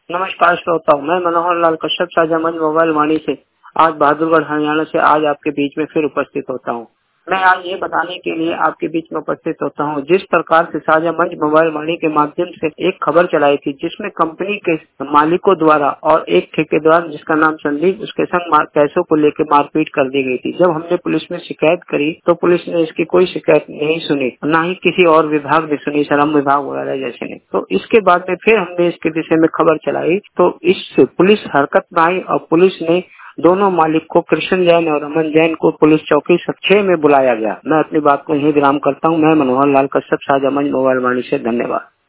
नमस्कार श्रोताओं, मैं मनोहर लाल कश्यप साझामंच मोबाइल वाणी से आज बहादुरगढ़ हरियाणा से आज आपके बीच में फिर उपस्थित होता हूं। मैं आज ये बताने के लिए आपके बीच में उपस्थित होता हूं, जिस प्रकार से साझामंच मोबाइल वाणी के माध्यम से एक खबर चलाई थी जिसमें कंपनी के मालिकों द्वारा और एक ठेकेदार जिसका नाम संदीप उसके संग पैसों को लेकर मारपीट कर दी गई थी। जब हमने पुलिस में शिकायत करी तो पुलिस ने इसकी कोई शिकायत नहीं सुनी, न ही किसी और विभाग ने सुनी, श्रम विभाग वगैरह जैसे ने। तो इसके बाद में फिर हमने इसके विषय में खबर चलाई तो इससे पुलिस हरकत में आई और पुलिस ने दोनों मालिक को कृष्ण जैन और अमन जैन को पुलिस चौकी 6 में बुलाया गया। मैं अपनी बात को यही विराम करता हूँ। मैं मनोहर लाल कश्यप साझामंच मोबाइल वाणी से, धन्यवाद।